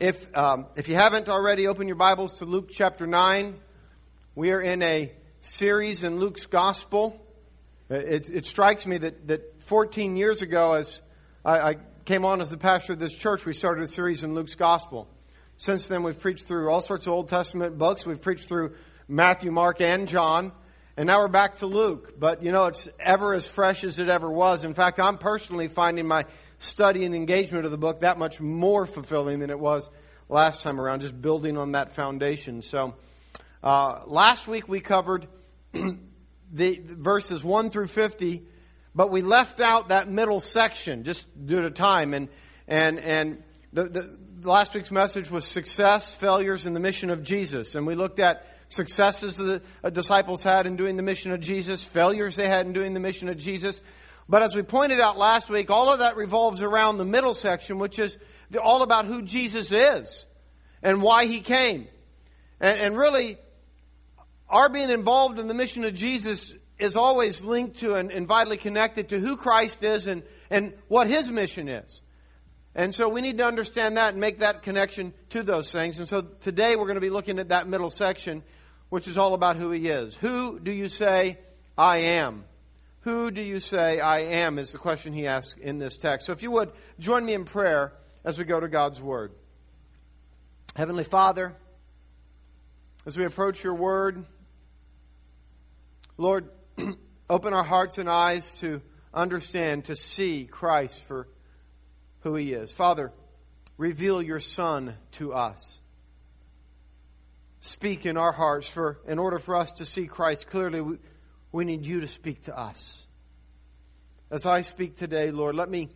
If you haven't already, open your Bibles to Luke chapter 9. We are in a series in Luke's Gospel. It strikes me that 14 years ago, as I came on as the pastor of this church, we started a series in Luke's Gospel. Since then, we've preached through all sorts of Old Testament books. We've preached through Matthew, Mark, and John. And now we're back to Luke. But, it's ever as fresh as it ever was. In fact, I'm personally finding my study and engagement of the book that much more fulfilling than it was last time around, just building on that foundation. So, last week we covered the verses 1 through 50, but we left out that middle section just due to time. And the last week's message was success, failures, and the mission of Jesus. And we looked at successes the disciples had in doing the mission of Jesus, failures they had in doing the mission of Jesus. But as we pointed out last week, all of that revolves around the middle section, which is all about who Jesus is and why He came. And really, our being involved in the mission of Jesus is always linked to and vitally connected to who Christ is and what His mission is. And so we need to understand that and make that connection to those things. And so today we're going to be looking at that middle section, which is all about who He is. Who do you say I am? Who do you say I am is the question he asks in this text. So if you would, join me in prayer as we go to God's Word. Heavenly Father, as we approach Your Word, Lord, open our hearts and eyes to understand, to see Christ for who He is. Father, reveal Your Son to us. Speak in our hearts, for in order for us to see Christ clearly, we need You to speak to us. As I speak today, Lord, let me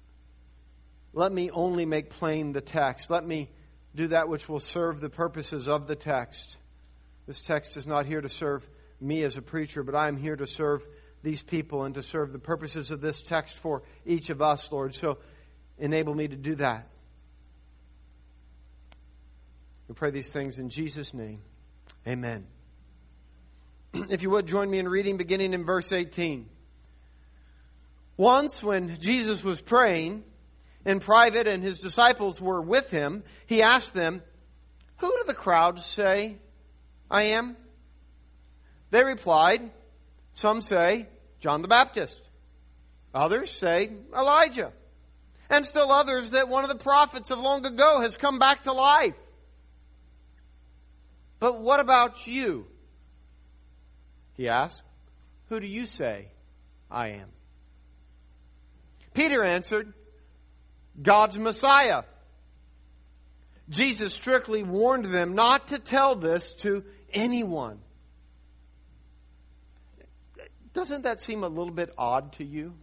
only make plain the text. Let me do that which will serve the purposes of the text. This text is not here to serve me as a preacher, but I am here to serve these people and to serve the purposes of this text for each of us, Lord. So enable me to do that. We pray these things in Jesus' name. Amen. If you would, join me in reading beginning in verse 18. Once when Jesus was praying in private and His disciples were with Him, He asked them, "Who do the crowds say I am?" They replied, "Some say John the Baptist. Others say Elijah. And still others that one of the prophets of long ago has come back to life. But what about you?" He asked, "Who do you say I am?" Peter answered, "God's Messiah." Jesus strictly warned them not to tell this to anyone. Doesn't that seem a little bit odd to you?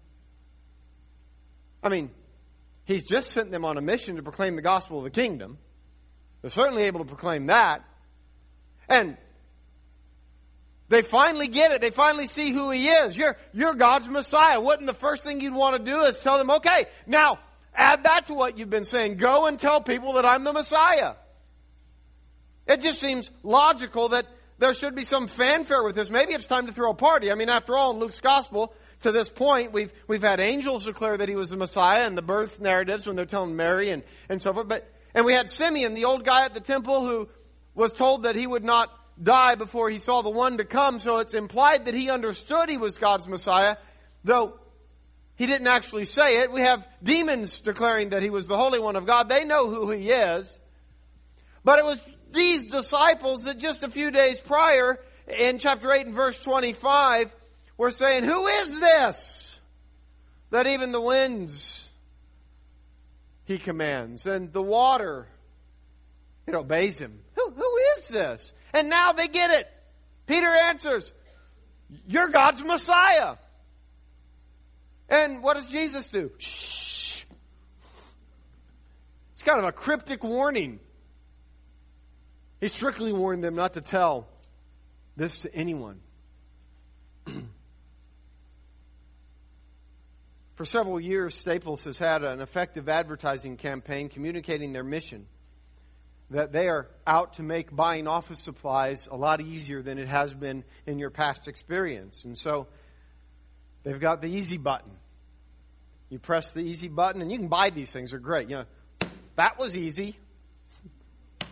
I mean, He's just sent them on a mission to proclaim the gospel of the kingdom. They're certainly able to proclaim that. And they finally get it. They finally see who He is. You're God's Messiah. Wouldn't the first thing you'd want to do is tell them, okay, now add that to what you've been saying. Go and tell people that I'm the Messiah. It just seems logical that there should be some fanfare with this. Maybe it's time to throw a party. I mean, after all, in Luke's Gospel, to this point, we've had angels declare that He was the Messiah and the birth narratives when they're telling Mary and so forth. And we had Simeon, the old guy at the temple, who was told that he would not die before he saw the one to come. So it's implied that he understood He was God's Messiah, though he didn't actually say it. We have demons declaring that He was the Holy One of God. They know who He is. But it was these disciples that just a few days prior, in chapter 8 and verse 25, were saying, "Who is this that even the winds He commands and the water, it obeys Him? Who is this?" And now they get it. Peter answers, "You're God's Messiah." And what does Jesus do? Shh. It's kind of a cryptic warning. He strictly warned them not to tell this to anyone. For several years, Staples has had an effective advertising campaign communicating their mission, that they are out to make buying office supplies a lot easier than it has been in your past experience. And so they've got the easy button. You press the easy button and you can buy these things. They're great. That was easy.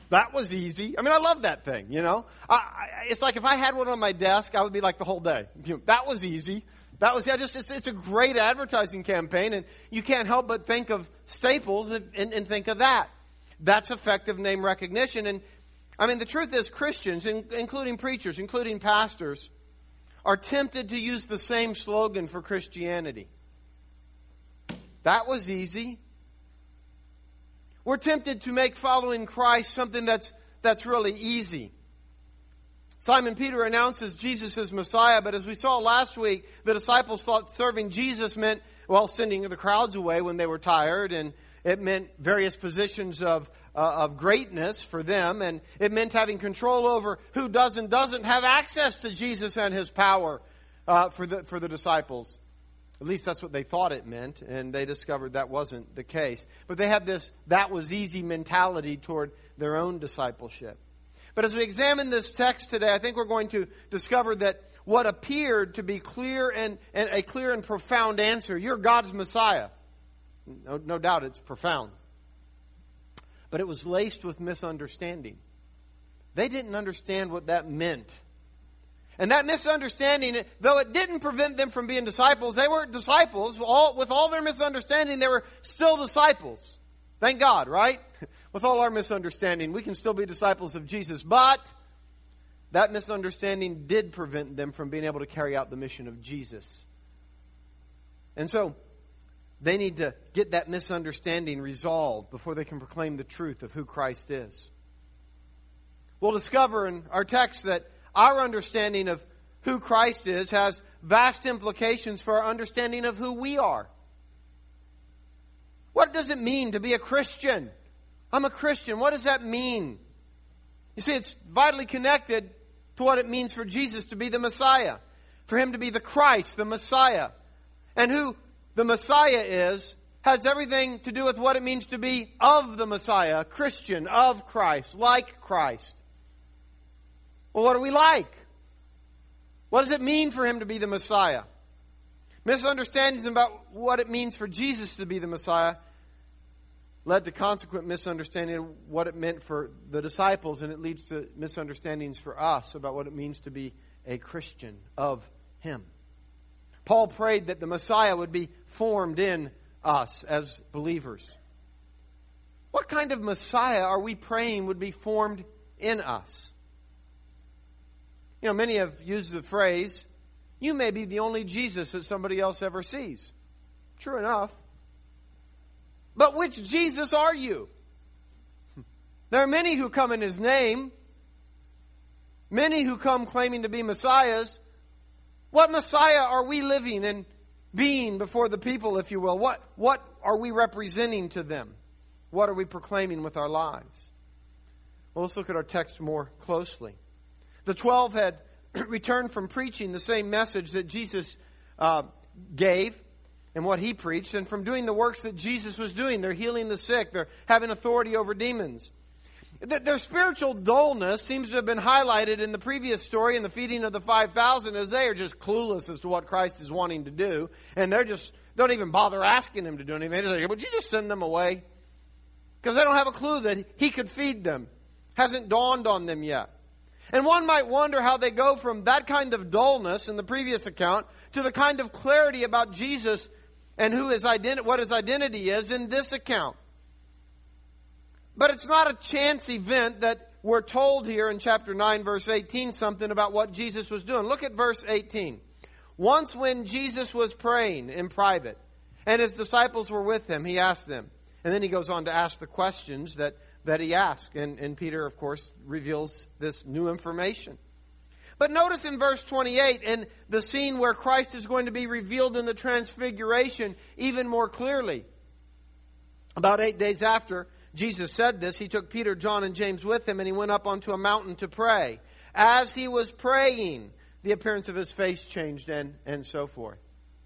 That was easy. I mean, I love that thing, you know. It's like if I had one on my desk, I would be like the whole day. That was easy. That was, it's a great advertising campaign, and you can't help but think of Staples and think of that. That's effective name recognition. And I mean, the truth is Christians, including preachers, including pastors, are tempted to use the same slogan for Christianity. That was easy. We're tempted to make following Christ something that's really easy. Simon Peter announces Jesus as Messiah, but as we saw last week, the disciples thought serving Jesus meant, well, sending the crowds away when they were tired, and it meant various positions of greatness for them, and it meant having control over who does and doesn't have access to Jesus and His power for the disciples. At least that's what they thought it meant, and they discovered that wasn't the case. But they had this that was easy mentality toward their own discipleship. But as we examine this text today, I think we're going to discover that what appeared to be clear and a clear and profound answer, you're God's Messiah. No doubt it's profound. But it was laced with misunderstanding. They didn't understand what that meant. And that misunderstanding, though it didn't prevent them from being disciples, they weren't disciples. With all their misunderstanding, they were still disciples. Thank God, right? With all our misunderstanding, we can still be disciples of Jesus. But that misunderstanding did prevent them from being able to carry out the mission of Jesus. And so, they need to get that misunderstanding resolved before they can proclaim the truth of who Christ is. We'll discover in our text that our understanding of who Christ is has vast implications for our understanding of who we are. What does it mean to be a Christian? I'm a Christian. What does that mean? You see, it's vitally connected to what it means for Jesus to be the Messiah. For Him to be the Christ, the Messiah. And who the Messiah is has everything to do with what it means to be of the Messiah, a Christian, of Christ, like Christ. Well, what are we like? What does it mean for Him to be the Messiah? Misunderstandings about what it means for Jesus to be the Messiah led to consequent misunderstanding of what it meant for the disciples, and it leads to misunderstandings for us about what it means to be a Christian of Him. Paul prayed that the Messiah would be formed in us as believers. What kind of Messiah are we praying would be formed in us? You know, many have used the phrase, you may be the only Jesus that somebody else ever sees. True enough. But which Jesus are you? There are many who come in His name. Many who come claiming to be Messiahs. What Messiah are we living and being before the people, if you will? What are we representing to them? What are we proclaiming with our lives? Well, let's look at our text more closely. The 12 had returned from preaching the same message that Jesus gave and what He preached, and from doing the works that Jesus was doing. They're healing the sick. They're having authority over demons. Their spiritual dullness seems to have been highlighted in the previous story in the feeding of the 5,000, as they are just clueless as to what Christ is wanting to do, and they're just don't even bother asking Him to do anything. They're like, would you just send them away? Because they don't have a clue that He could feed them. Hasn't dawned on them yet. And one might wonder how they go from that kind of dullness in the previous account to the kind of clarity about Jesus and what His identity is in this account. But it's not a chance event that we're told here in chapter 9, verse 18, something about what Jesus was doing. Look at verse 18. Once when Jesus was praying in private, and His disciples were with Him, He asked them. And then He goes on to ask the questions that He asked. And Peter, of course, reveals this new information. But notice in verse 28, in the scene where Christ is going to be revealed in the transfiguration even more clearly. About 8 days after Jesus said this, He took Peter, John, and James with Him, and He went up onto a mountain to pray. As He was praying, the appearance of His face changed, and so forth.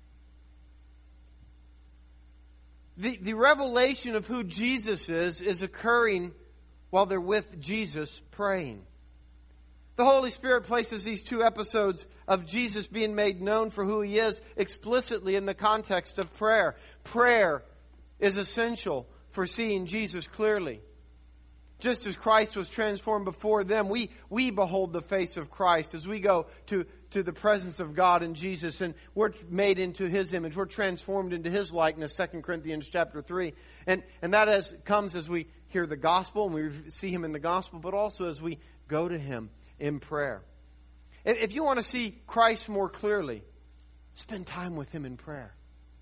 The revelation of who Jesus is occurring while they're with Jesus praying. The Holy Spirit places these two episodes of Jesus being made known for who He is explicitly in the context of prayer. Prayer is essential for seeing Jesus clearly. Just as Christ was transformed before them, we behold the face of Christ as we go to the presence of God in Jesus, and we're made into His image. We're transformed into His likeness, 2 Corinthians chapter 3. And that comes as we hear the gospel, and we see Him in the gospel, but also as we go to Him in prayer. If you want to see Christ more clearly, spend time with Him in prayer.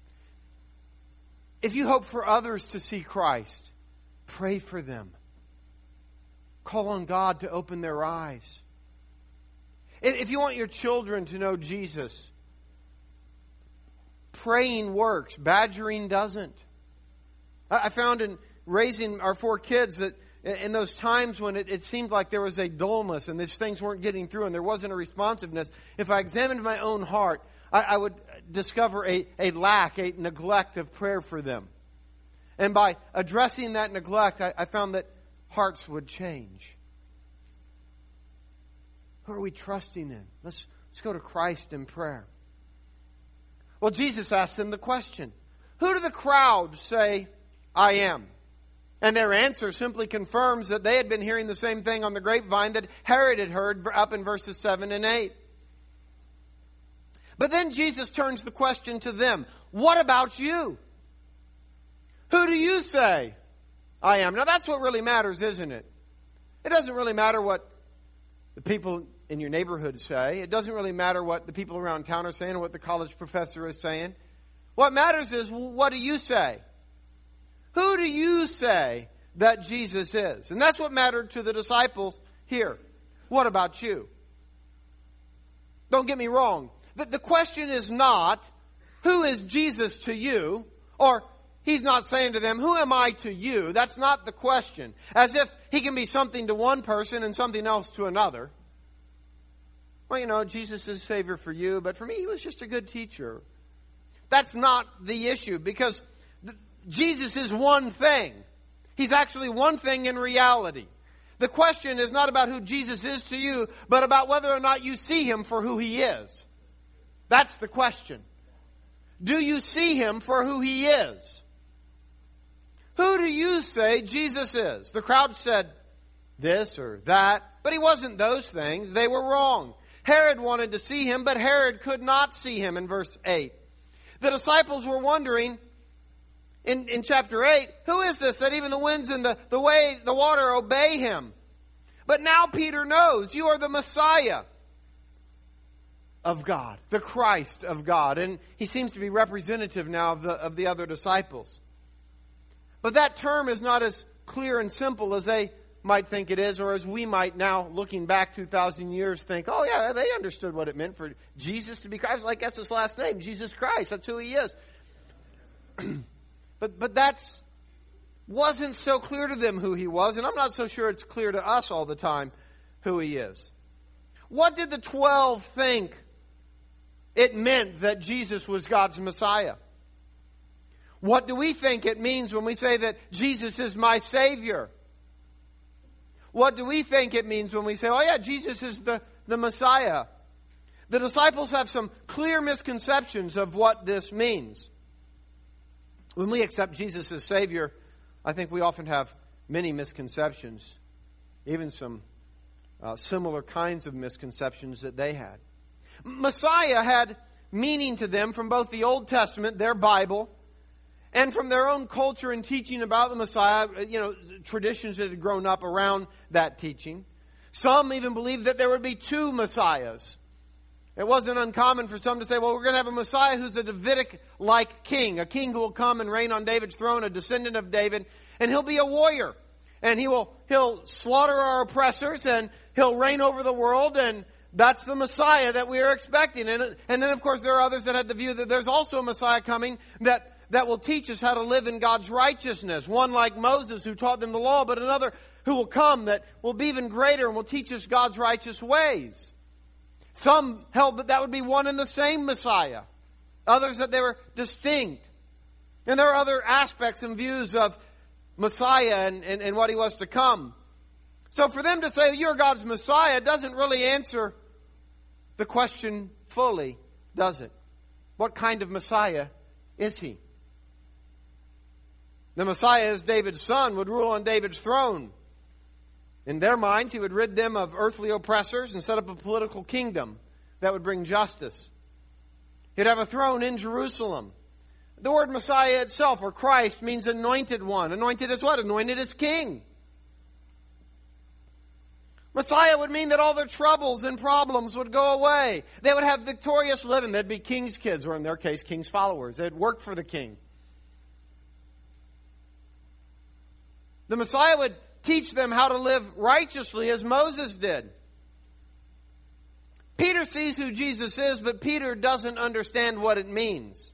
If you hope for others to see Christ, pray for them. Call on God to open their eyes. If you want your children to know Jesus, praying works, badgering doesn't. I found in raising our 4 kids that in those times when it seemed like there was a dullness and these things weren't getting through and there wasn't a responsiveness, if I examined my own heart, I would discover a lack, a neglect of prayer for them. And by addressing that neglect, I found that hearts would change. Who are we trusting in? Let's go to Christ in prayer. Well, Jesus asked them the question, who do the crowds say I am? And their answer simply confirms that they had been hearing the same thing on the grapevine that Herod had heard up in verses 7 and 8. But then Jesus turns the question to them. What about you? Who do you say I am? Now that's what really matters, isn't it? It doesn't really matter what the people in your neighborhood say. It doesn't really matter what the people around town are saying or what the college professor is saying. What matters is, what do you say? Who do you say that Jesus is? And that's what mattered to the disciples here. What about you? Don't get me wrong. The question is not, who is Jesus to you? Or He's not saying to them, who am I to you? That's not the question. As if He can be something to one person and something else to another. Well, Jesus is Savior for you, but for me, He was just a good teacher. That's not the issue, because Jesus is one thing. He's actually one thing in reality. The question is not about who Jesus is to you, but about whether or not you see Him for who He is. That's the question. Do you see Him for who He is? Who do you say Jesus is? The crowd said this or that, but He wasn't those things. They were wrong. Herod wanted to see Him, but Herod could not see Him in verse 8. The disciples were wondering in chapter 8, who is this that even the winds and the water obey Him? But now Peter knows, you are the Messiah of God, the Christ of God. And he seems to be representative now of the other disciples. But that term is not as clear and simple as they might think it is, or as we might now, looking back 2,000 years, think, oh yeah, they understood what it meant for Jesus to be Christ. Like, that's His last name, Jesus Christ. That's who He is. But that's wasn't so clear to them who He was, and I'm not so sure it's clear to us all the time who He is. What did the 12 think it meant that Jesus was God's Messiah? What do we think it means when we say that Jesus is my Savior? What do we think it means when we say, oh yeah, Jesus is the Messiah? The disciples have some clear misconceptions of what this means. When we accept Jesus as Savior, I think we often have many misconceptions, even some similar kinds of misconceptions that they had. Messiah had meaning to them from both the Old Testament, their Bible, and from their own culture and teaching about the Messiah, traditions that had grown up around that teaching. Some even believed that there would be 2 Messiahs. It wasn't uncommon for some to say, well, we're going to have a Messiah who's a Davidic-like king, a king who will come and reign on David's throne, a descendant of David, and he'll be a warrior. And he'll slaughter our oppressors, and he'll reign over the world, and that's the Messiah that we are expecting. And then, of course, there are others that had the view that there's also a Messiah coming that will teach us how to live in God's righteousness. One like Moses, who taught them the law, but another who will come that will be even greater and will teach us God's righteous ways. Some held that would be one and the same Messiah. Others that they were distinct. And there are other aspects and views of Messiah and what He was to come. So for them to say, you're God's Messiah, doesn't really answer the question fully, does it? What kind of Messiah is He? The Messiah, as David's son, would rule on David's throne. In their minds, he would rid them of earthly oppressors and set up a political kingdom that would bring justice. He'd have a throne in Jerusalem. The word Messiah itself, or Christ, means anointed one. Anointed as what? Anointed as king. Messiah would mean that all their troubles and problems would go away. They would have victorious living. They'd be king's kids, or in their case, king's followers. They'd work for the king. The Messiah would teach them how to live righteously as Moses did. Peter sees who Jesus is, but Peter doesn't understand what it means.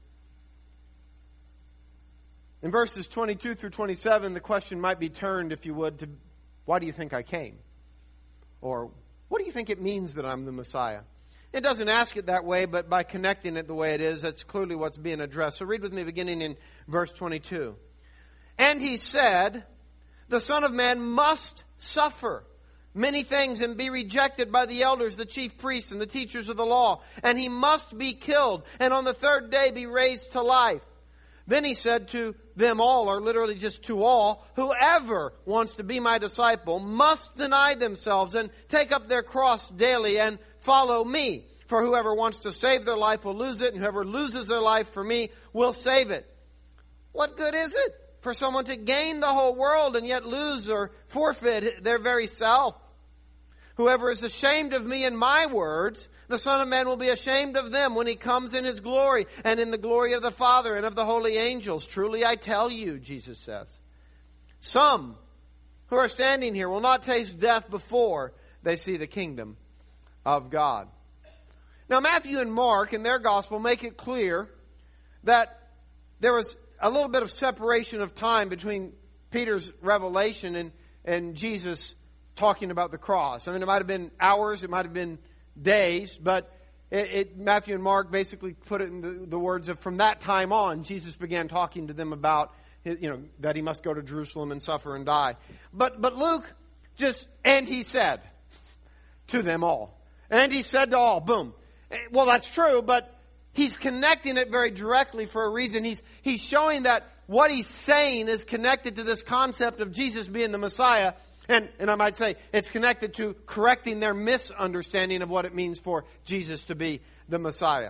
In verses 22 through 27, the question might be turned, if you would, to why do you think I came? Or what do you think it means that I'm the Messiah? It doesn't ask it that way, but by connecting it the way it is, that's clearly what's being addressed. So read with me beginning in verse 22. And he said, the Son of Man must suffer many things and be rejected by the elders, the chief priests, and the teachers of the law. And he must be killed, and on the third day be raised to life. Then he said to them all, or literally just to all, whoever wants to be my disciple must deny themselves and take up their cross daily and follow me. For whoever wants to save their life will lose it, and whoever loses their life for me will save it. What good is it for someone to gain the whole world and yet lose or forfeit their very self? Whoever is ashamed of me and my words, the Son of Man will be ashamed of them when he comes in his glory and in the glory of the Father and of the holy angels. Truly I tell you, Jesus says, some who are standing here will not taste death before they see the kingdom of God. Now Matthew and Mark in their gospel make it clear that there was a little bit of separation of time between Peter's revelation and Jesus talking about the cross. I mean, it might have been hours, it might have been days, but Matthew and Mark basically put it in the words of from that time on, Jesus began talking to them about that he must go to Jerusalem and suffer and die. But Luke and he said to them all. And he said to all, boom. Well, that's true, but he's connecting it very directly for a reason. He's showing that what he's saying is connected to this concept of Jesus being the Messiah. And I might say it's connected to correcting their misunderstanding of what it means for Jesus to be the Messiah.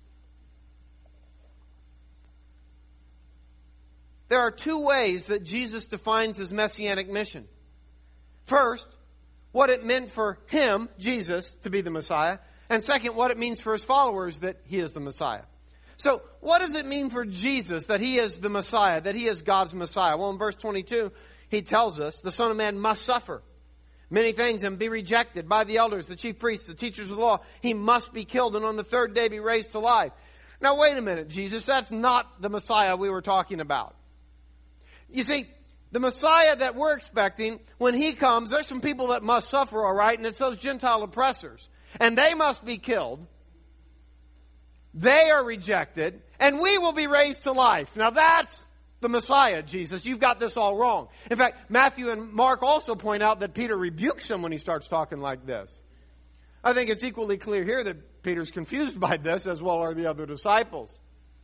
There are two ways that Jesus defines his messianic mission. First, what it meant for him, Jesus, to be the Messiah. And second, what it means for his followers that he is the Messiah. So, what does it mean for Jesus that he is the Messiah, that he is God's Messiah? Well, in verse 22, he tells us the Son of Man must suffer many things and be rejected by the elders, the chief priests, the teachers of the law. He must be killed and on the third day be raised to life. Now, wait a minute, Jesus. That's not the Messiah we were talking about. You see, the Messiah that we're expecting, when he comes, there's some people that must suffer, all right? And it's those Gentile oppressors. And they must be killed. They are rejected. And we will be raised to life. Now, that's the Messiah, Jesus. You've got this all wrong. In fact, Matthew and Mark also point out that Peter rebukes him when he starts talking like this. I think it's equally clear here that Peter's confused by this, as well are the other disciples.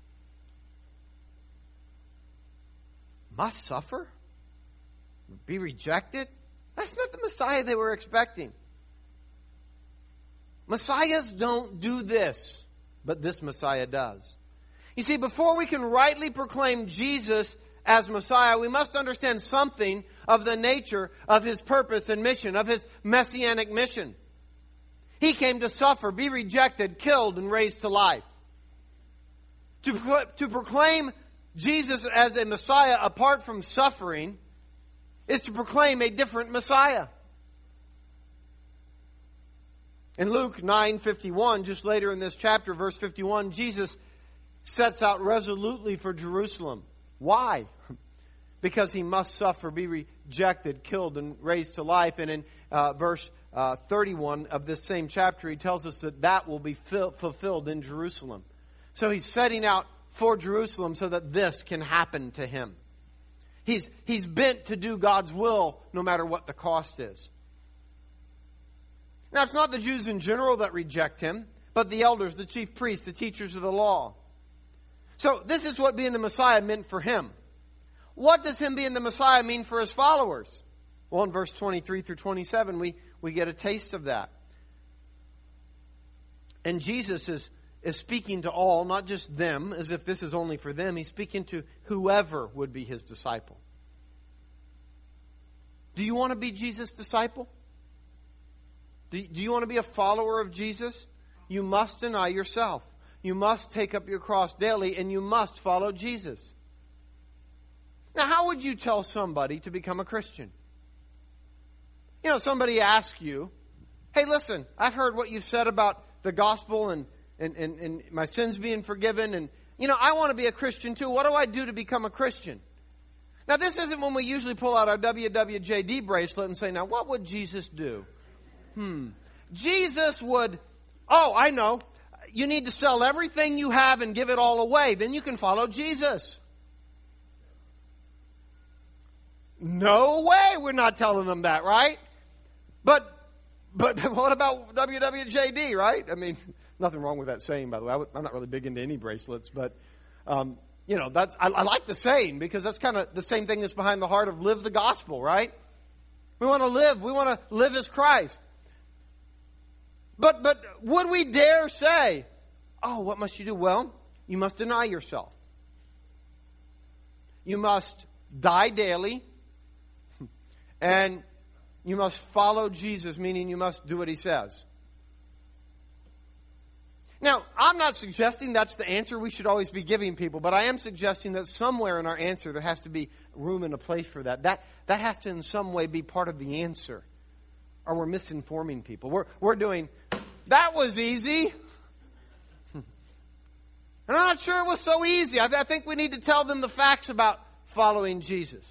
Must suffer? Be rejected? That's not the Messiah they were expecting. Messiahs don't do this, but this Messiah does. You see, before we can rightly proclaim Jesus as Messiah, we must understand something of the nature of his purpose and mission, of his messianic mission. He came to suffer, be rejected, killed, and raised to life. To proclaim Jesus as a Messiah apart from suffering is to proclaim a different Messiah. In Luke 9:51, just later in this chapter, verse 51, Jesus sets out resolutely for Jerusalem. Why? Because he must suffer, be rejected, killed, and raised to life. And in verse 31 of this same chapter, he tells us that will be fulfilled in Jerusalem. So he's setting out for Jerusalem so that this can happen to him. He's bent to do God's will no matter what the cost is. Now, it's not the Jews in general that reject him, but the elders, the chief priests, the teachers of the law. So this is what being the Messiah meant for him. What does him being the Messiah mean for his followers? Well, in verse 23 through 27, we get a taste of that. And Jesus is speaking to all, not just them, as if this is only for them. He's speaking to whoever would be his disciple. Do you want to be Jesus' disciple? Do you want to be a follower of Jesus? You must deny yourself. You must take up your cross daily, and you must follow Jesus. Now, how would you tell somebody to become a Christian? You know, somebody asks you, hey, listen, I've heard what you've said about the gospel and my sins being forgiven, and, you know, I want to be a Christian too. What do I do to become a Christian? Now, this isn't when we usually pull out our WWJD bracelet and say, now, what would Jesus do? Jesus would, I know. You need to sell everything you have and give it all away. Then you can follow Jesus. No way we're not telling them that, right? But what about WWJD, right? I mean, nothing wrong with that saying, by the way. I'm not really big into any bracelets, but, you know, I like the saying because that's kind of the same thing that's behind the heart of live the gospel, right? We want to live as Christ. But would we dare say, what must you do? Well, you must deny yourself. You must die daily. And you must follow Jesus, meaning you must do what he says. Now, I'm not suggesting that's the answer we should always be giving people, but I am suggesting that somewhere in our answer there has to be room and a place for that. That has to in some way be part of the answer. Or we're misinforming people. We're doing, that was easy. And I'm not sure it was so easy. I think we need to tell them the facts about following Jesus.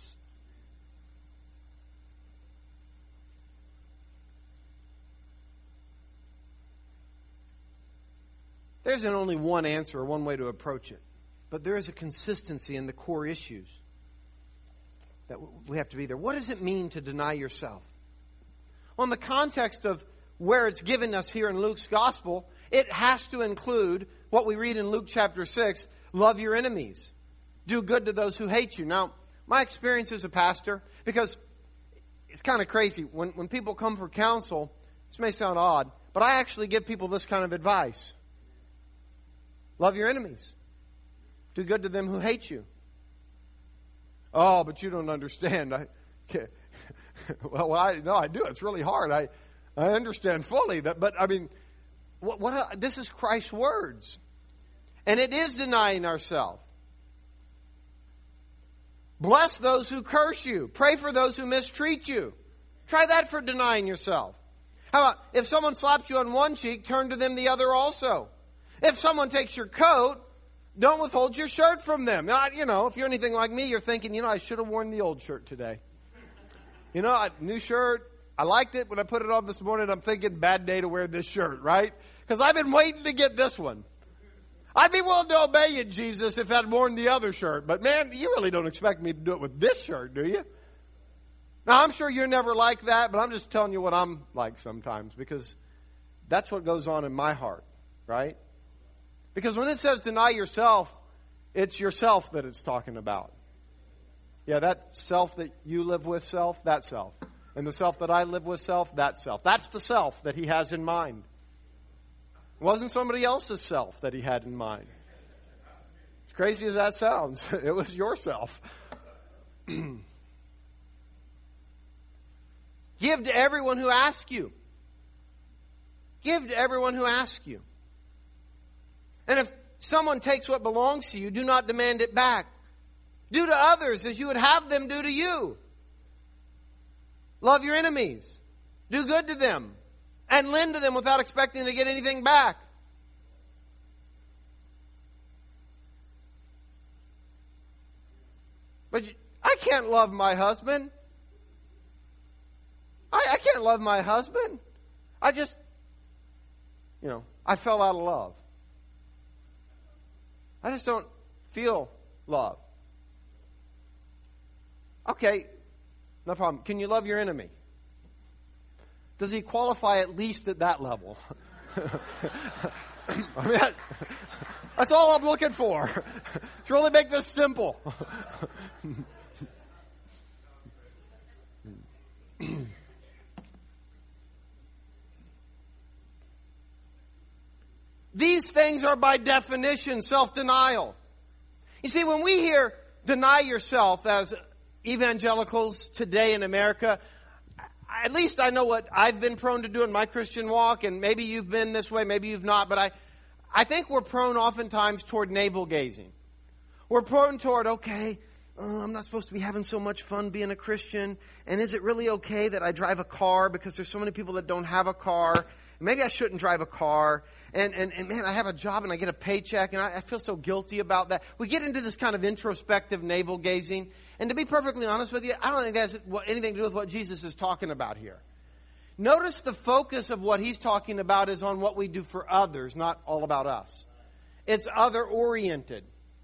There isn't only one answer or one way to approach it. But there is a consistency in the core issues that we have to be there. What does it mean to deny yourself? Well, in the context of where it's given us here in Luke's gospel, it has to include what we read in Luke chapter 6, love your enemies. Do good to those who hate you. Now, my experience as a pastor, because it's kind of crazy. When people come for counsel, this may sound odd, but I actually give people this kind of advice. Love your enemies. Do good to them who hate you. Oh, but you don't understand. I do. It's really hard. I understand fully that, but I mean, this is Christ's words. And it is denying ourselves. Bless those who curse you. Pray for those who mistreat you. Try that for denying yourself. How about if someone slaps you on one cheek, turn to them the other also. If someone takes your coat, don't withhold your shirt from them. You know, if you're anything like me, you're thinking, I should have worn the old shirt today. New shirt. I liked it when I put it on this morning. I'm thinking, bad day to wear this shirt, right? Because I've been waiting to get this one. I'd be willing to obey you, Jesus, if I'd worn the other shirt. But man, you really don't expect me to do it with this shirt, do you? Now, I'm sure you're never like that, but I'm just telling you what I'm like sometimes because that's what goes on in my heart, right? Because when it says deny yourself, it's yourself that it's talking about. Yeah, that self that you live with, that self. And the self that I live with, that self. That's the self that he has in mind. It wasn't somebody else's self that he had in mind. As crazy as that sounds, it was yourself. Give to everyone who asks you. Give to everyone who asks you. And if someone takes what belongs to you, do not demand it back. Do to others as you would have them do to you. Love your enemies. Do good to them. And lend to them without expecting to get anything back. But I can't love my husband. I can't love my husband. I fell out of love. I just don't feel love. Okay, no problem. Can you love your enemy? Does he qualify at least at that level? I mean, that's all I'm looking for. Let's really make this simple. These things are by definition self-denial. You see, when we hear deny yourself as evangelicals today in America, at least I know what I've been prone to do in my Christian walk, and maybe you've been this way, maybe you've not, but I think we're prone oftentimes toward navel-gazing. We're prone toward, okay, I'm not supposed to be having so much fun being a Christian, and is it really okay that I drive a car because there's so many people that don't have a car? Maybe I shouldn't drive a car. And man, I have a job and I get a paycheck and I feel so guilty about that. We get into this kind of introspective navel-gazing. And to be perfectly honest with you, I don't think that has anything to do with what Jesus is talking about here. Notice the focus of what he's talking about is on what we do for others, not all about us. It's other-oriented.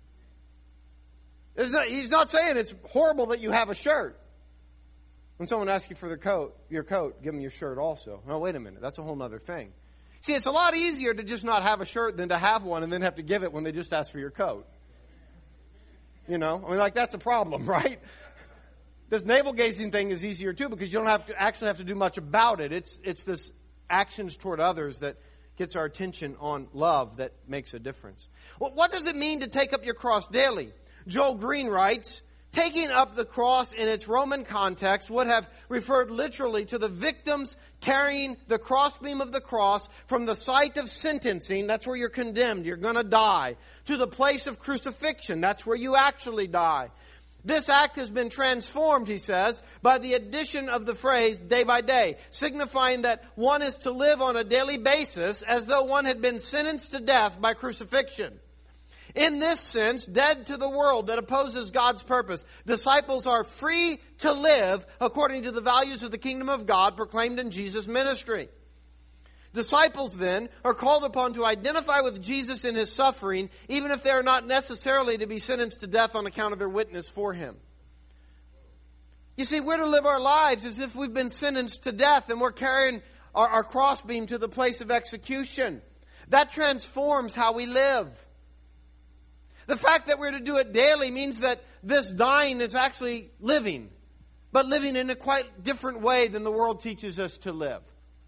He's not saying it's horrible that you have a shirt. When someone asks you for your coat, give them your shirt also. No, wait a minute. That's a whole other thing. See, it's a lot easier to just not have a shirt than to have one and then have to give it when they just ask for your coat. You know? I mean, like, that's a problem, right? This navel-gazing thing is easier, too, because you don't actually have to do much about it. It's this actions toward others that gets our attention on love that makes a difference. Well, what does it mean to take up your cross daily? Joel Green writes, taking up the cross in its Roman context would have referred literally to the victims carrying the crossbeam of the cross from the site of sentencing, that's where you're condemned, you're going to die, to the place of crucifixion, that's where you actually die. This act has been transformed, he says, by the addition of the phrase day by day, signifying that one is to live on a daily basis as though one had been sentenced to death by crucifixion. In this sense, dead to the world that opposes God's purpose, disciples are free to live according to the values of the kingdom of God proclaimed in Jesus' ministry. Disciples, then, are called upon to identify with Jesus in his suffering, even if they are not necessarily to be sentenced to death on account of their witness for him. You see, we're to live our lives as if we've been sentenced to death and we're carrying our crossbeam to the place of execution. That transforms how we live. The fact that we're to do it daily means that this dying is actually living, but living in a quite different way than the world teaches us to live.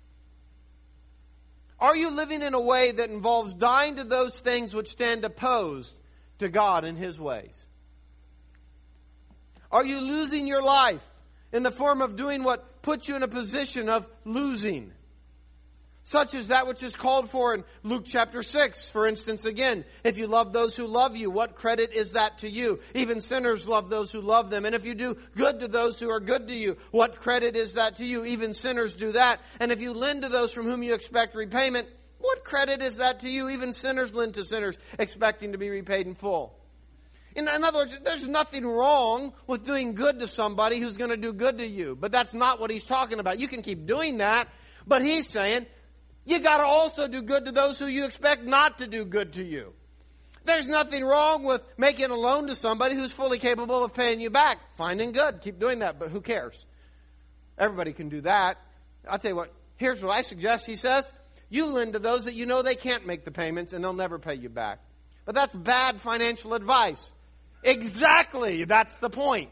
Are you living in a way that involves dying to those things which stand opposed to God and his ways? Are you losing your life in the form of doing what puts you in a position of losing? Such as that which is called for in Luke chapter 6, for instance, again. If you love those who love you, what credit is that to you? Even sinners love those who love them. And if you do good to those who are good to you, what credit is that to you? Even sinners do that. And if you lend to those from whom you expect repayment, what credit is that to you? Even sinners lend to sinners, expecting to be repaid in full. In other words, there's nothing wrong with doing good to somebody who's going to do good to you. But that's not what he's talking about. You can keep doing that, but he's saying, you got to also do good to those who you expect not to do good to you. There's nothing wrong with making a loan to somebody who's fully capable of paying you back. Fine and good. Keep doing that, but who cares? Everybody can do that. I'll tell you what, here's what I suggest, he says. You lend to those that you know they can't make the payments and they'll never pay you back. But that's bad financial advice. Exactly, that's the point.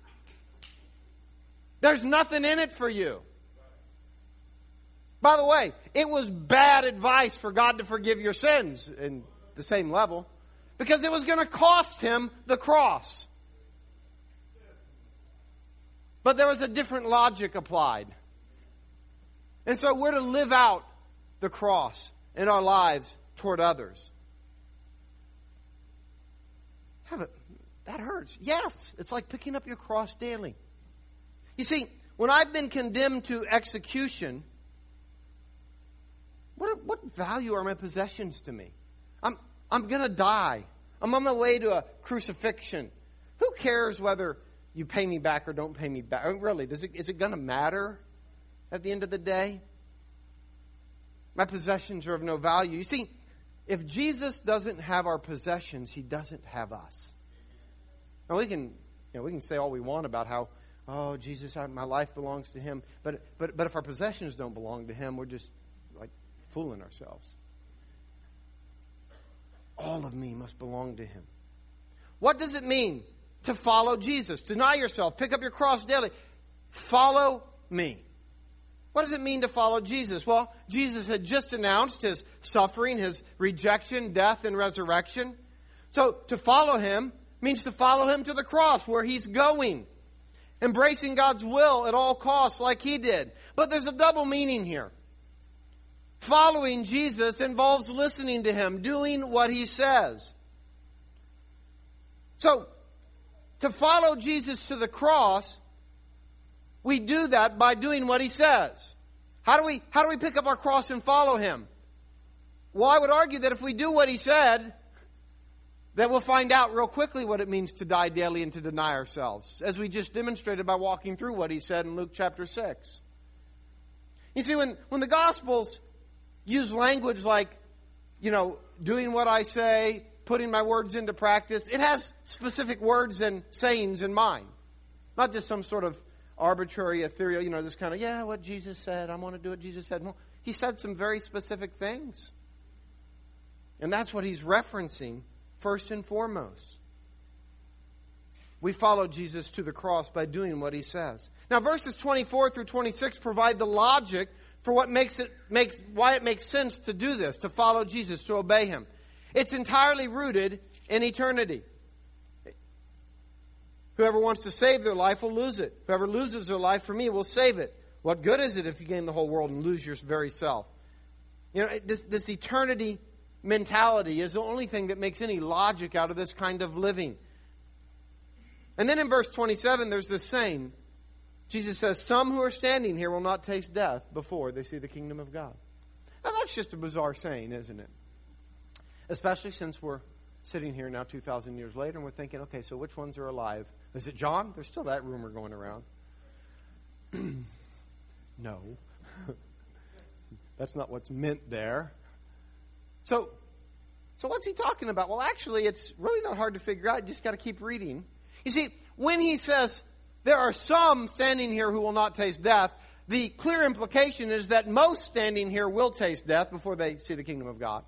There's nothing in it for you. By the way, it was bad advice for God to forgive your sins in the same level, because it was going to cost him the cross. But there was a different logic applied. And so we're to live out the cross in our lives toward others. Yeah, but that hurts. Yes, it's like picking up your cross daily. You see, when I've been condemned to execution, what value are my possessions to me? I'm going to die. I'm on my way to a crucifixion. Who cares whether you pay me back or don't pay me back? I mean, really, is it going to matter at the end of the day? My possessions are of no value. You see, if Jesus doesn't have our possessions, he doesn't have us. Now we can say all we want about how, oh, Jesus, my life belongs to him. But if our possessions don't belong to him, we're just like fooling ourselves. All of me must belong to him. What does it mean to follow Jesus? Deny yourself. Pick up your cross daily. Follow me. What does it mean to follow Jesus? Well, Jesus had just announced his suffering, his rejection, death, and resurrection. So to follow him means to follow him to the cross where he's going. Embracing God's will at all costs like he did. But there's a double meaning here. Following Jesus involves listening to him, doing what he says. So, to follow Jesus to the cross, we do that by doing what he says. How do we pick up our cross and follow him? Well, I would argue that if we do what he said, that we'll find out real quickly what it means to die daily and to deny ourselves, as we just demonstrated by walking through what he said in Luke chapter 6. You see, when the Gospels use language like, doing what I say, putting my words into practice, it has specific words and sayings in mind. Not just some sort of arbitrary, ethereal, this kind of, what Jesus said, I want to do what Jesus said. Well, he said some very specific things. And that's what he's referencing first and foremost. We follow Jesus to the cross by doing what he says. Now, verses 24 through 26 provide the logic for why it makes sense to do this, to follow Jesus, to obey him. It's entirely rooted in eternity. Whoever wants to save their life will lose it. Whoever loses their life for me will save it. What good is it if you gain the whole world and lose your very self? This eternity mentality is the only thing that makes any logic out of this kind of living. And then in verse 27, there's this saying. Jesus says, some who are standing here will not taste death before they see the kingdom of God. Now that's just a bizarre saying, isn't it? Especially since we're sitting here now 2,000 years later and we're thinking, okay, so which ones are alive? Is it John? There's still that rumor going around. No. That's not what's meant there. So what's he talking about? Well, actually, it's really not hard to figure out. You just got to keep reading. You see, when he says, there are some standing here who will not taste death, the clear implication is that most standing here will taste death before they see the kingdom of God.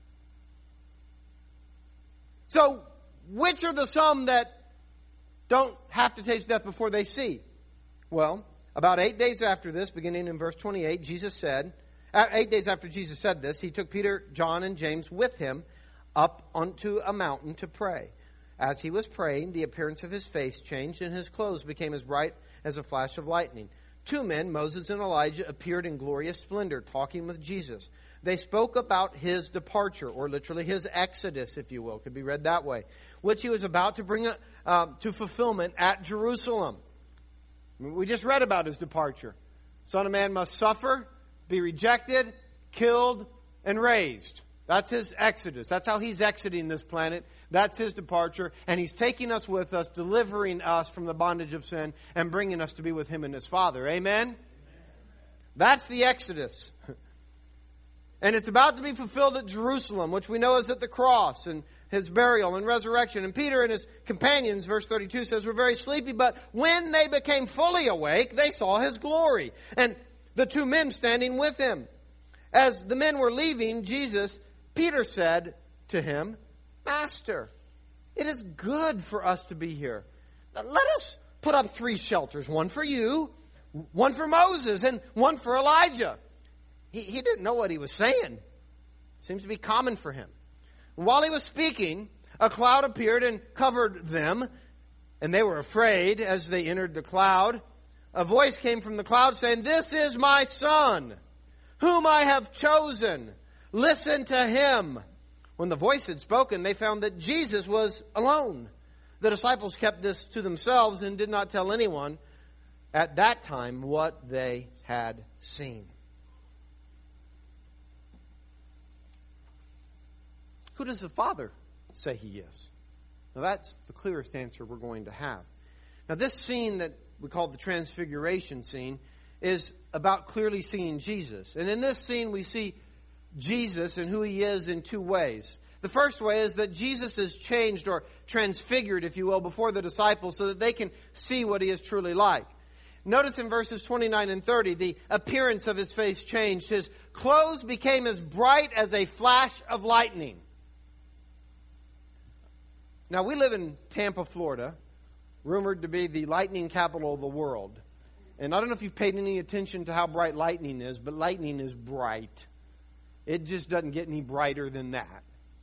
So, which are the some that don't have to taste death before they see? Well, about 8 days after this, beginning in verse 28, 8 days after Jesus said this, he took Peter, John, and James with him up onto a mountain to pray. As he was praying, the appearance of his face changed, and his clothes became as bright as a flash of lightning. 2 men, Moses and Elijah, appeared in glorious splendor, talking with Jesus. They spoke about his departure, or literally his exodus, if you will, could be read that way, which he was about to bring to fulfillment at Jerusalem. We just read about his departure. Son of Man must suffer, be rejected, killed, and raised. That's his exodus. That's how he's exiting this planet. That's his departure. And he's taking us with us, delivering us from the bondage of sin, and bringing us to be with him and his Father. Amen? That's the exodus. And it's about to be fulfilled at Jerusalem, which we know is at the cross and his burial and resurrection. And Peter and his companions, verse 32 says, were very sleepy, but when they became fully awake, they saw his glory, and the 2 men standing with him. As the men were leaving Peter said to him, Master, it is good for us to be here. Now, let us put up 3 shelters, one for you, one for Moses, and one for Elijah. He didn't know what he was saying. Seems to be common for him. While he was speaking, a cloud appeared and covered them, and they were afraid as they entered the cloud. A voice came from the cloud saying, This is my Son, whom I have chosen. Listen to him. When the voice had spoken, they found that Jesus was alone. The disciples kept this to themselves and did not tell anyone at that time what they had seen. Who does the Father say he is? Now that's the clearest answer we're going to have. Now this scene that we call the Transfiguration scene is about clearly seeing Jesus. And in this scene we see Jesus and who he is in 2 ways. The first way is that Jesus is changed or transfigured, if you will, before the disciples so that they can see what he is truly like. Notice in verses 29 and 30, the appearance of his face changed. His clothes became as bright as a flash of lightning. Now, we live in Tampa, Florida, rumored to be the lightning capital of the world. And I don't know if you've paid any attention to how bright lightning is, but lightning is bright. It just doesn't get any brighter than that.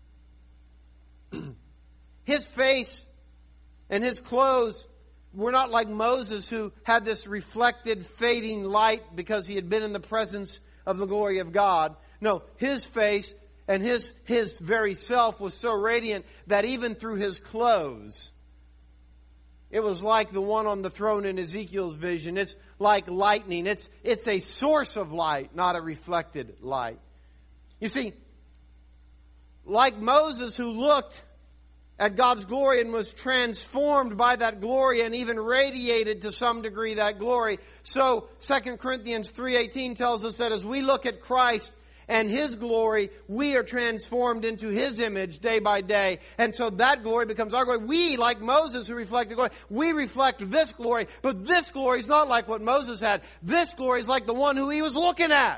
His face and his clothes were not like Moses, who had this reflected, fading light because he had been in the presence of the glory of God. No, his face and his very self was so radiant that even through his clothes, it was like the one on the throne in Ezekiel's vision. It's like lightning. It's a source of light, not a reflected light. You see, like Moses, who looked at God's glory and was transformed by that glory and even radiated to some degree that glory, so 2 Corinthians 3:18 tells us that as we look at Christ and His glory, we are transformed into His image day by day. And so that glory becomes our glory. We, like Moses who reflected glory, we reflect this glory, but this glory is not like what Moses had. This glory is like the one who he was looking at.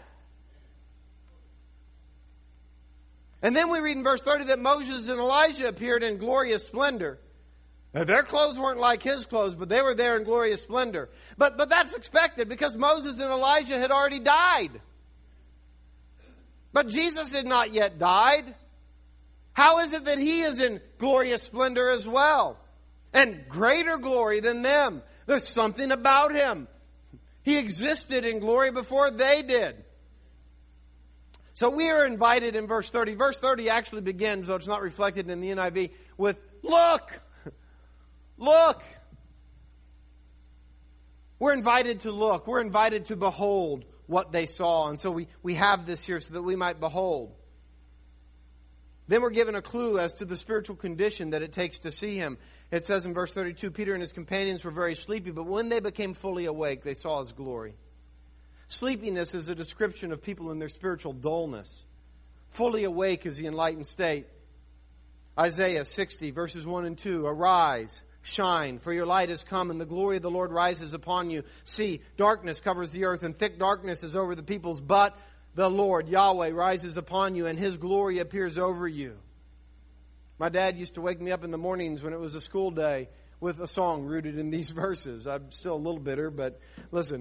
And then we read in verse 30 that Moses and Elijah appeared in glorious splendor. Now, their clothes weren't like his clothes, but they were there in glorious splendor. But that's expected because Moses and Elijah had already died. But Jesus had not yet died. How is it that he is in glorious splendor as well? And greater glory than them. There's something about him. He existed in glory before they did. So we are invited in verse 30. Verse 30 actually begins, though it's not reflected in the NIV, with look. Look. We're invited to look. We're invited to behold what they saw. And so we have this here so that we might behold. Then we're given a clue as to the spiritual condition that it takes to see him. It says in verse 32, Peter and his companions were very sleepy, but when they became fully awake, they saw his glory. Sleepiness is a description of people in their spiritual dullness. Fully awake is the enlightened state. Isaiah 60, verses 1 and 2. Arise, shine, for your light has come, and the glory of the Lord rises upon you. See, darkness covers the earth, and thick darkness is over the peoples, but the Lord, Yahweh, rises upon you, and His glory appears over you. My dad used to wake me up in the mornings when it was a school day with a song rooted in these verses. I'm still a little bitter, but listen.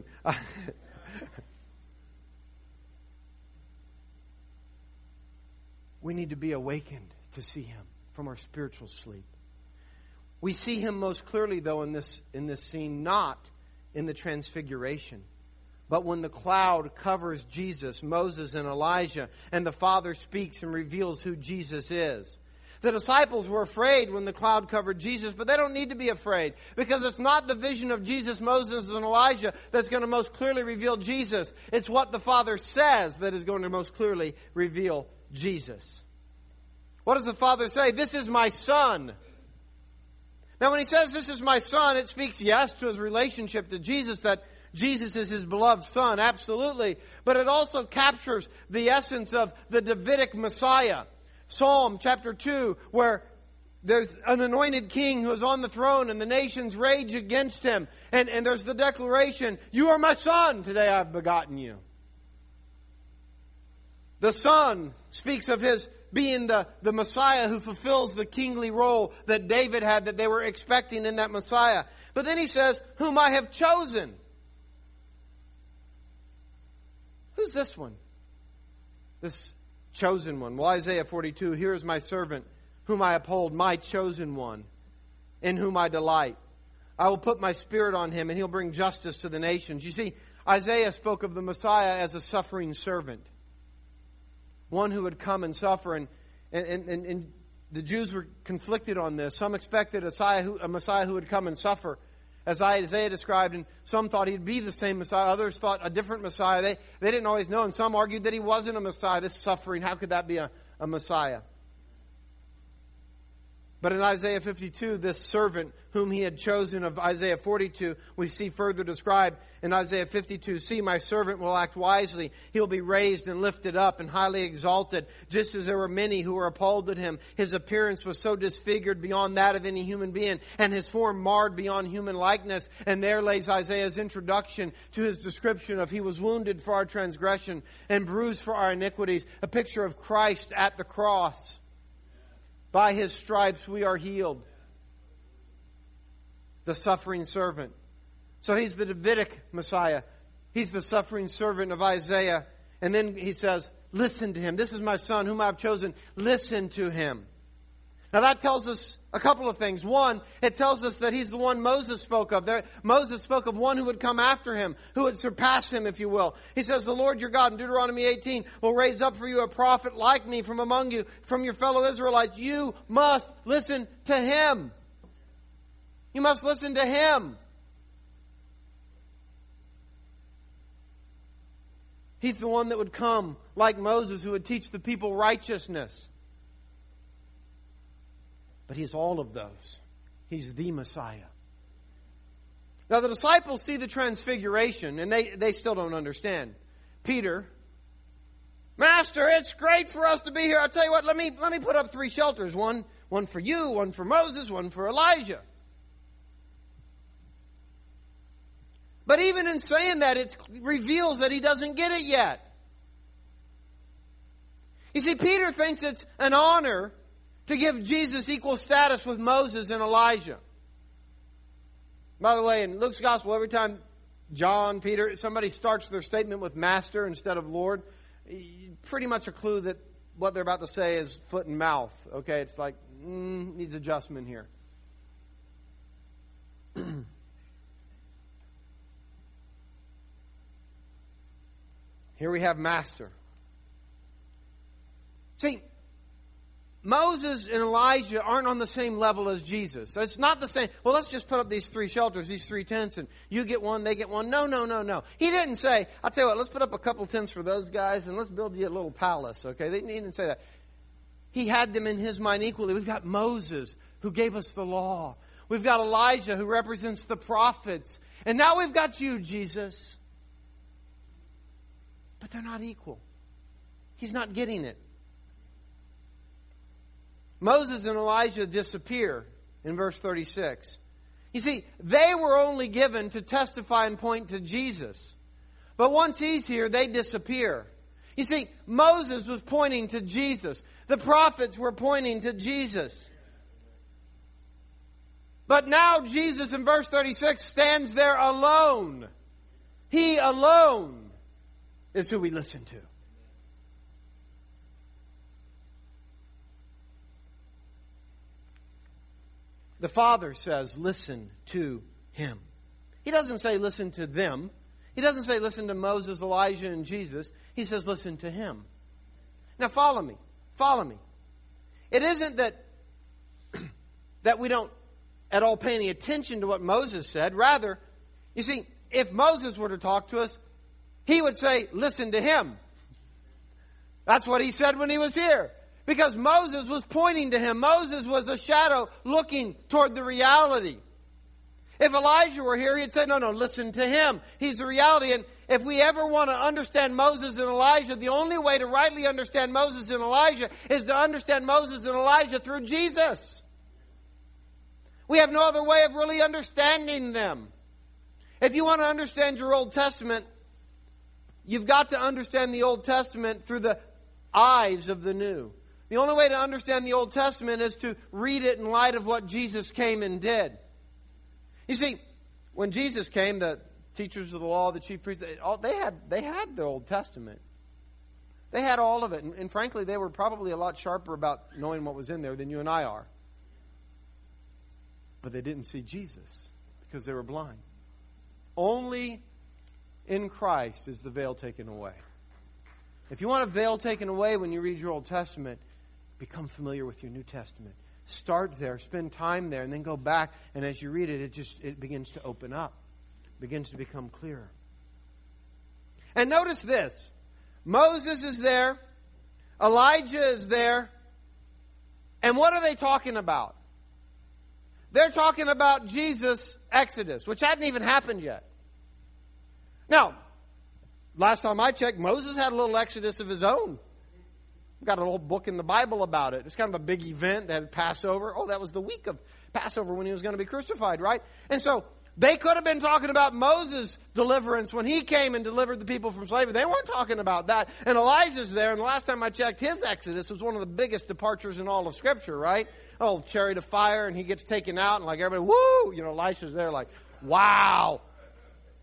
We need to be awakened to see Him from our spiritual sleep. We see Him most clearly, though, in this scene, not in the transfiguration, but when the cloud covers Jesus, Moses, and Elijah, and the Father speaks and reveals who Jesus is. The disciples were afraid when the cloud covered Jesus, but they don't need to be afraid because it's not the vision of Jesus, Moses, and Elijah that's going to most clearly reveal Jesus. It's what the Father says that is going to most clearly reveal Jesus. What does the Father say? This is my Son. Now, when He says this is my Son, it speaks, yes, to His relationship to Jesus, that Jesus is His beloved Son, absolutely. But it also captures the essence of the Davidic Messiah. Psalm chapter 2, where there's an anointed king who is on the throne and the nations rage against him. And there's the declaration, you are my Son, today I've begotten you. The Son speaks of His being the Messiah who fulfills the kingly role that David had, that they were expecting in that Messiah. But then He says, whom I have chosen. Who's this one? This chosen one. Well, Isaiah 42, here is my servant, whom I uphold, my chosen one, in whom I delight. I will put my spirit on him, and he'll bring justice to the nations. You see, Isaiah spoke of the Messiah as a suffering servant. One who would come and suffer, and the Jews were conflicted on this. Some expected a Messiah who would come and suffer, as Isaiah described, and some thought He'd be the same Messiah. Others thought a different Messiah. They didn't always know, and some argued that He wasn't a Messiah. This suffering, how could that be a Messiah? But in Isaiah 52, this servant whom He had chosen of Isaiah 42, we see further described in Isaiah 52, see, my servant will act wisely. He will be raised and lifted up and highly exalted, just as there were many who were appalled at Him. His appearance was so disfigured beyond that of any human being, and His form marred beyond human likeness. And there lays Isaiah's introduction to his description of He was wounded for our transgression and bruised for our iniquities, a picture of Christ at the cross. By His stripes we are healed. The suffering servant. So he's the Davidic Messiah. He's the suffering servant of Isaiah. And then he says, listen to him. This is my son whom I've chosen. Listen to him. Now that tells us a couple of things. One, it tells us that he's the one Moses spoke of. Moses spoke of one who would come after him, who would surpass him, if you will. He says, the Lord your God in Deuteronomy 18 will raise up for you a prophet like me from among you, from your fellow Israelites. You must listen to him. You must listen to him. He's the one that would come like Moses, who would teach the people righteousness. But he's all of those. He's the Messiah. Now the disciples see the transfiguration and they still don't understand. Peter, Master, it's great for us to be here. I'll tell you what, let me put up 3 shelters. One for you, one for Moses, one for Elijah. But even in saying that, it reveals that he doesn't get it yet. You see, Peter thinks it's an honor to give Jesus equal status with Moses and Elijah. By the way, in Luke's Gospel, every time John, Peter, somebody starts their statement with Master instead of Lord, pretty much a clue that what they're about to say is foot and mouth. Okay, it's like, needs adjustment here. Here we have Master. See, Moses and Elijah aren't on the same level as Jesus. So it's not the same. Well, let's just put up these 3 shelters, these 3 tents, and you get one, they get one. No. He didn't say, I'll tell you what, let's put up a couple tents for those guys and let's build you a little palace, okay? He didn't say that. He had them in his mind equally. We've got Moses, who gave us the law. We've got Elijah, who represents the prophets. And now we've got you, Jesus. But they're not equal. He's not getting it. Moses and Elijah disappear in verse 36. You see, they were only given to testify and point to Jesus. But once he's here, they disappear. You see, Moses was pointing to Jesus. The prophets were pointing to Jesus. But now Jesus in verse 36 stands there alone. He alone is who we listen to. The Father says, listen to him. He doesn't say listen to them. He doesn't say listen to Moses, Elijah, and Jesus. He says listen to him. Now follow me. Follow me. It isn't that we don't at all pay any attention to what Moses said. Rather, you see, if Moses were to talk to us, he would say, listen to him. That's what he said when he was here. Because Moses was pointing to him. Moses was a shadow looking toward the reality. If Elijah were here, he'd say, no, listen to him. He's the reality. And if we ever want to understand Moses and Elijah, the only way to rightly understand Moses and Elijah is to understand Moses and Elijah through Jesus. We have no other way of really understanding them. If you want to understand your Old Testament, you've got to understand the Old Testament through the eyes of the New. The only way to understand the Old Testament is to read it in light of what Jesus came and did. You see, when Jesus came, the teachers of the law, the chief priests, they had the Old Testament. They had all of it. And frankly, they were probably a lot sharper about knowing what was in there than you and I are. But they didn't see Jesus because they were blind. Only in Christ is the veil taken away. If you want a veil taken away when you read your Old Testament, become familiar with your New Testament. Start there, spend time there, and then go back. And as you read it, it begins to open up. It begins to become clearer. And notice this. Moses is there. Elijah is there. And what are they talking about? They're talking about Jesus' Exodus, which hadn't even happened yet. Now, last time I checked, Moses had a little Exodus of his own. We've got a little book in the Bible about it. It's kind of a big event. They had Passover. Oh, that was the week of Passover when he was going to be crucified, right? And so they could have been talking about Moses' deliverance when he came and delivered the people from slavery. They weren't talking about that. And Elijah's there, and the last time I checked, his Exodus was one of the biggest departures in all of Scripture, right? Oh, chariot of fire, and he gets taken out, and like everybody, woo! You know, Elisha's there like, wow!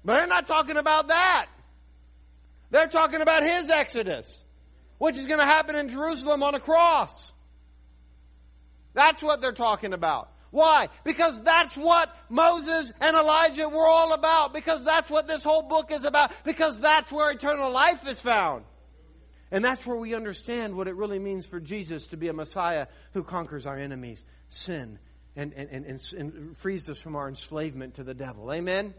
But they're not talking about that. They're talking about His exodus, which is going to happen in Jerusalem on a cross. That's what they're talking about. Why? Because that's what Moses and Elijah were all about. Because that's what this whole book is about. Because that's where eternal life is found. And that's where we understand what it really means for Jesus to be a Messiah who conquers our enemies, sin, and frees us from our enslavement to the devil. Amen?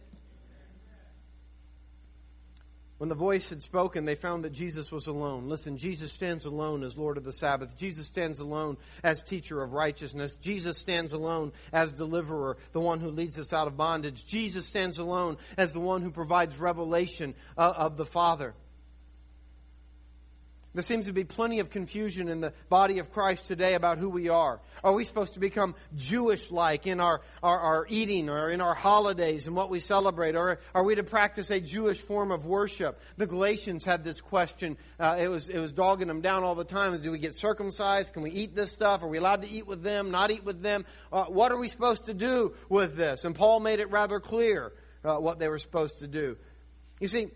When the voice had spoken, they found that Jesus was alone. Listen, Jesus stands alone as Lord of the Sabbath. Jesus stands alone as teacher of righteousness. Jesus stands alone as deliverer, the one who leads us out of bondage. Jesus stands alone as the one who provides revelation of the Father. There seems to be plenty of confusion in the body of Christ today about who we are. Are we supposed to become Jewish-like in our eating or in our holidays and what we celebrate? Or are we to practice a Jewish form of worship? The Galatians had this question. It was dogging them down all the time. Do we get circumcised? Can we eat this stuff? Are we allowed to eat with them, not eat with them? What are we supposed to do with this? And Paul made it rather clear what they were supposed to do. You see,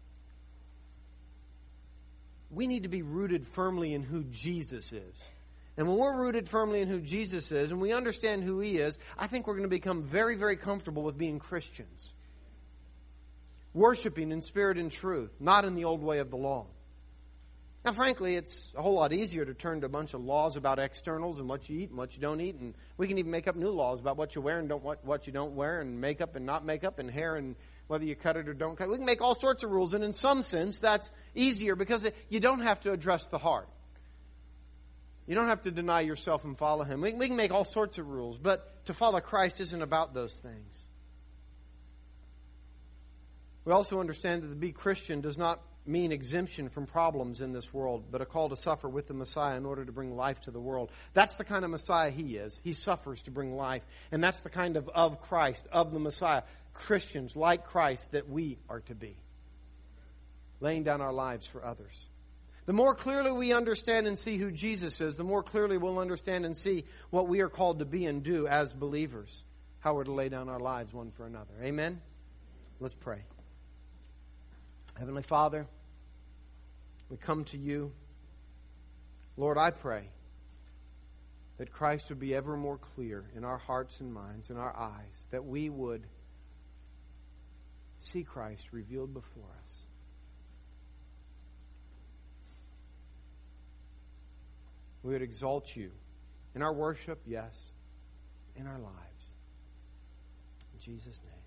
we need to be rooted firmly in who Jesus is. And when we're rooted firmly in who Jesus is and we understand who He is, I think we're going to become very, very comfortable with being Christians. Worshiping in spirit and truth, not in the old way of the law. Now, frankly, it's a whole lot easier to turn to a bunch of laws about externals and what you eat and what you don't eat. And we can even make up new laws about what you wear and what you don't wear, and makeup and not makeup, and hair and whether you cut it or don't cut it. We can make all sorts of rules, and in some sense, that's easier because you don't have to address the heart. You don't have to deny yourself and follow Him. We can make all sorts of rules, but to follow Christ isn't about those things. We also understand that to be Christian does not mean exemption from problems in this world, but a call to suffer with the Messiah in order to bring life to the world. That's the kind of Messiah He is. He suffers to bring life, and that's the kind of Christ, of the Messiah. Christians like Christ that we are to be, laying down our lives for others. The more clearly we understand and see who Jesus is, the more clearly we'll understand and see what we are called to be and do as believers, how we're to lay down our lives one for another. Amen? Let's pray. Heavenly Father, we come to You. Lord, I pray that Christ would be ever more clear in our hearts and minds and our eyes, that we would see Christ revealed before us. We would exalt You in our worship, yes, in our lives. In Jesus' name.